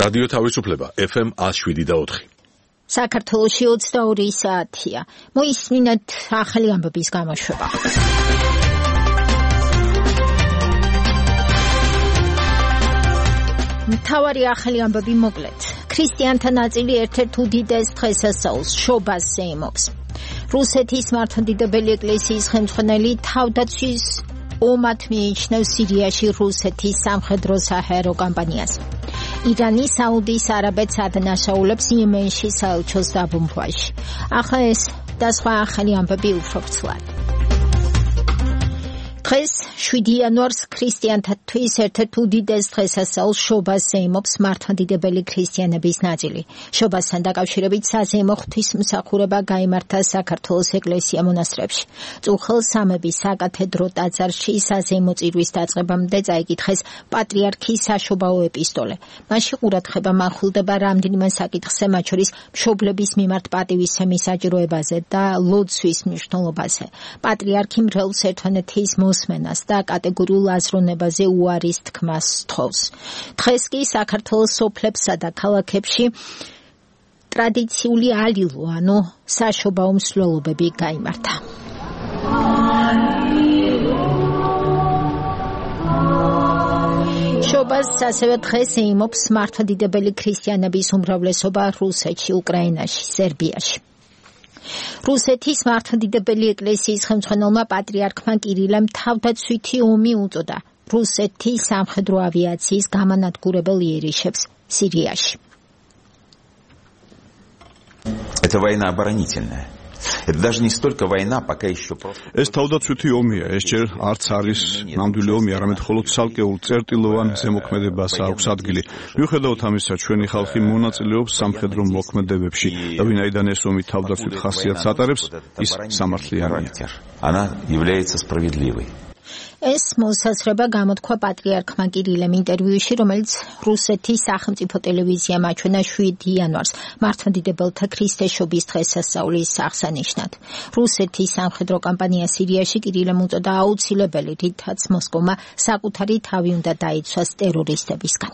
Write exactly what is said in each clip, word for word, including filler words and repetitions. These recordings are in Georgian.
რადიო თავისუფლება F M one oh seven და four. საქართველოში ოცდაორი საათია. მოისმინეთ ახალი ამბების გამოშვება. მთავარი ახალი ამბები მოკლედ. ქრისტიანთა ნაწილი ერთ-ერთ უდიდეს დღესასწაულს შობას ზეიმობს. რუსეთის მართლმადიდებელი ეკლესიის ხელმძღვანელი თავდაცვის ომად მიიჩნევს სირიაში რუსეთის სამხედრო საჰაერო კამპანიას. ირანი საუდის არაბეთს ადანაშაულებს იემენში საელჩოს დაბომბვაში. ახლა ეს და სხვა ახალი ამბები უფრო ვრცლად. დღეს შვიდი იანვარს ქრისტიანთათვის ერთ-ერთ უდიდეს დღესასწაულს შობას ზეიმობს მართლმადიდებელი ქრისტიანების ნაწილი. შობასთან დაკავშირებით საზეიმო ღვთისმსახურება გაიმართა საქართველოს ეკლესია მონასტრებში. წუხელ-სამების საკათედრო ტაძარში საზეიმო წირვის დაწყებამდე წაიკითხეს პატრიარქის საშობაო ეპისტოლე. მასში ყურადღება მახვილდება რამდენიმე საკითხზე, მათ შორის მშობლების მიმართ პატივისცემის საჭიროებაზე და ლოცვის მნიშვნელობაზე. პატრიარქი მრევლს ერთმანეთის მოსმენას და კატეგორიულ აზროვნებაზე უარის თქმას სთხოვს. დღეს კი საქართველოს სოფლებსა და ქალაქებში ტრადიციული ალილო, ანუ საშობაო მსვლელობები გაიმართა. შობას ასევე დღეს ეიმობს მართლმადიდებელი ქრისტიანების უმრავლესობა რუსეთში, უკრაინაში, სერბიაში. რუსეთის მართლმადიდებელი ეკლესიის ხელმძღვანელმა პატრიარქმა კირილემ თავდაცვითი ომი უწოდა რუსეთის სამხედრო ავიაციის გამანადგურებელ იერიშებს სირიაში. Это война оборонительная. Это даже не столько война, пока еще просто. ეს თავდაცვითი ომია, ეს ჯერ არც არის ნამდვილი ომი, არამედ მხოლოდ ცალკეულ წერტილოვან ზემოქმედებას აქვს ადგილი. მიუხედავად ამისა, ჩვენი ხალხი მონაწილეობს სამხედრო მოქმედებებში და ვინაიდან ეს ომი თავდაცვით ხასიათს ატარებს, ის სამართლიანია. Она является справедливой. ეს მოსაზრება გამოთქვა პატრიარქმა კირილემ ინტერვიუში, რომელიც რუსეთის სახელმწიფო ტელევიზიამ აჩვენა შვიდი იანვარს მართლმადიდებელთა ქრისტესშობის დღესასწაულის აღსანიშნად. რუსეთის სამხედრო კამპანია სირიაში კირილემ უწოდა აუცილებელი, რითაც მოსკოვმა საკუთარი თავი უნდა დაიცვას ტერორისტებისგან.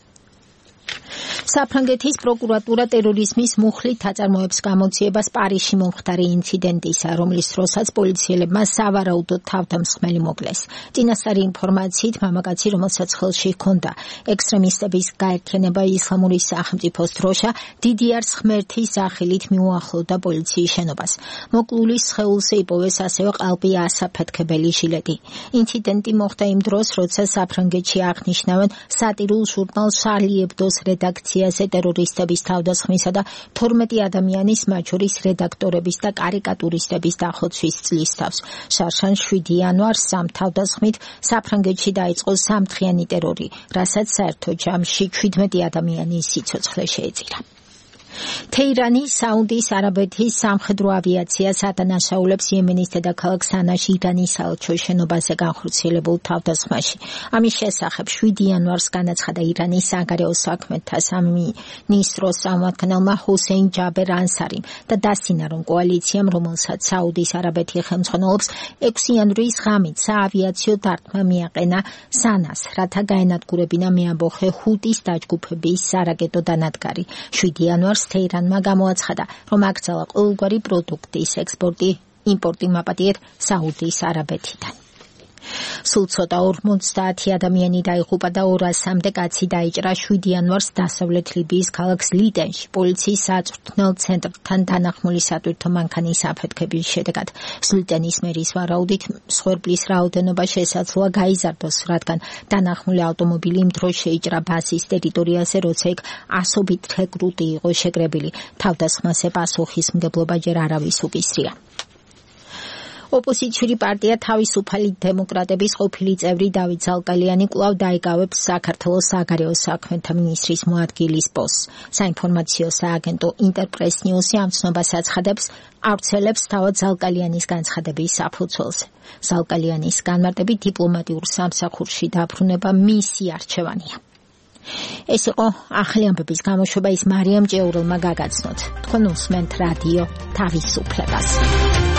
საფრანგეთის პროკურატურა ტერორიზმის მუხლით აწარმოებს გამოძიებას პარიზში მომხდარი ინციდენტისა, რომლის დროსაც პოლიციელებმა სავარაუდოდ თავდამსხმელი მოკლეს. წინასწარი ინფორმაციით მამაკაცი, რომელსაც ხელში ჰქონდა ექსტრემისტების გაერთიანება ისლამური სახელმწიფოს დროშა, დიდიარ ღმერთის სახელით მიუახლოვდა პოლიციის შენობას. მოკლულის სხეულზე იპოვეს ასევე ყალბი ასაფეთქებელი ჟილეტი. ინციდენტი მოხდა იმ დროს, როცა საფრანგეთში აღნიშნავენ სატირულ ჟურნალ შარლი ებდოს რედაქციაზე ტერორისტების თავდასხმისა და თორმეტი ადამიანის, მათ შორის რედაქტორების და კარიკატურისტების დახოცვის წლის თავს. შარშან შვიდი იანვარს სამ თავდასხმით საფრანგეთში დაიწყო სამდღიანი ტერორი, რასაც საერთო ჯამში ჩვიდმეტი ადამიანის სიცოცხლე შეეწირა. თეირანი საუდის არაბეთის სამხედრო ავიაციას ადანაშაულებს იემენის დედაქალაქ სანაში ირანის საელჩოს შენობაზე განხორციელებულ თავდასხმაში. ამის შესახებ შვიდი იანვარს განაცხადა ირანის საგარეო საქმეთა სამინისტროს წარმომადგენელმა ჰუსეინ ჯაბერ ანსარიმ და დასცინა, რომ კოალიციამ, რომელსაც საუდის არაბეთი ხელმძღვანელობს, ექვსი იანვრის ღამით საავიაციო დარტყმა მიაყენა სანას, რათა გაენადგურებინა მეამბოხე ჰუტის დაჯგუფების სარაკეტო დანადგარი. შვიდი იანვარს თეირანმა გამოაცხადა, რომ აკრძალა ყოველგვარი პროდუქტის ექსპორტი, იმპორტი მაპატიეთ საუდის არაბეთიდან. სულ ცოტა ორმოცდაათი ადამიანი დაიღუპა და ორასამდე კაცი დაიჭრა შვიდი იანვარს დასავლეთ ლიბიის ქალაქ ლიდენში პოლიციის საწვრთნელ ცენტრთან დანახმული სატვირთო მანქანის აფეთქების შედეგად. ლიდენის მერის ვარაუდით მსხვერპლის რაოდენობა შესაძლოა გაიზარდოს, რადგან დანახმული ავტომობილი იმ დროს შეიჭრა ბაზის ტერიტორიაზე, როცა იქ ასობით რეკრუტი იყო შეკრებილი. თავდასხმაზე პასუხისმგებლობა ჯერ არავის უკისრია. ოპოზიციური პარტია თავისუფალი დემოკრატების ყოფილი წევრი დავით ზალკალიანი კვლავ დაიკავებს საქართველოს საგარეო საქმეთა მინისტრის მოადგილის პოსტს. საინფორმაციო სააგენტო ინტერპრეს ნიუსი ამ ცნობას აცხადებს, ავრცელებს თავად ზალკალიანის განცხადების საფუძველზე. ზალკალიანის განმარტებით დიპლომატიურ სამსახურში დაბრუნება მისი არჩევანია. ეს იყო ახალი ამბების გამოშვება, ის მარიამ ჭეურულმა გაგაცნოთ. თქვენ უსმენთ რადიო თავისუფლებას.